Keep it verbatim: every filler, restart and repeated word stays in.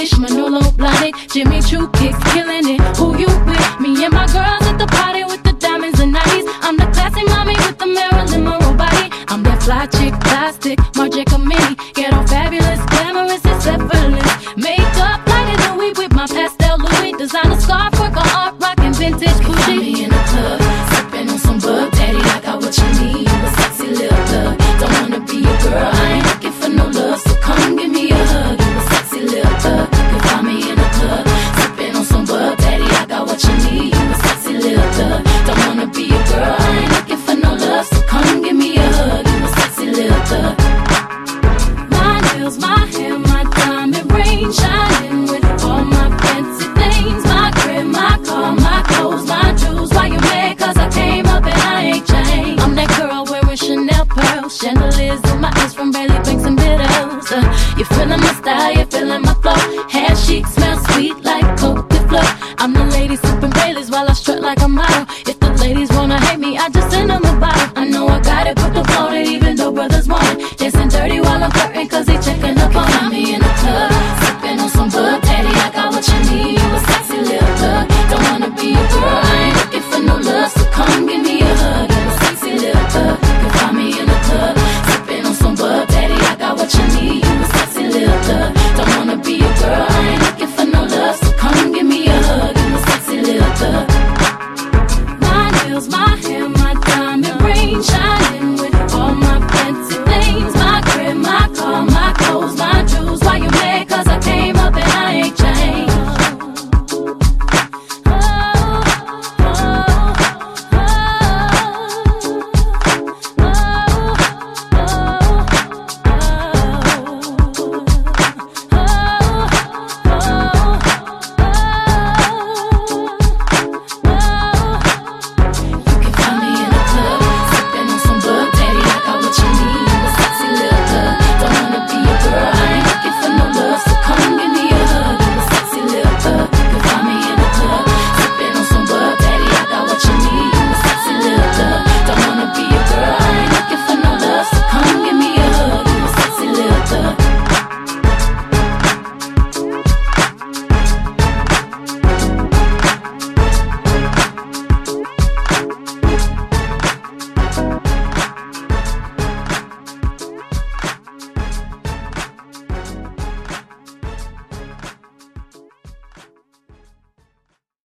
Wish, Manolo Blahnik, Jimmy Choo kicks, killing it. Who you with? Me and my girls at the party with the diamonds and nineties. I'm the classy mommy with the Marilyn Monroe body. I'm that fly chick, plastic, Marja Kamini. Get all fabulous, glamorous, it's effortless. Makeup lighter than we with my pastel Louis. Designer scarf, work on art, rockin' vintage Gucci. Me in the club, sippin' on some bug. Daddy, I got what you need, you a sexy little thug. Don't wanna be your girl, I ain't looking for no love. So come give me a hug, you a sexy little thug. You can find me in the club, sippin' on some bug. Daddy, I got what you need, you a sexy little thug. Don't wanna be your girl, I ain't looking for no love. So come give me a hug, you a sexy little thug. My nails, my hair, my diamond ring, shining with all my fancy things. My crib, my car, my clothes, my jewels. Why you mad? Cause I came up and I ain't changed. I'm that girl wearing Chanel pearls, chandeliers in my eyes from Bailey Banks and Biddles. Uh, you feeling my style?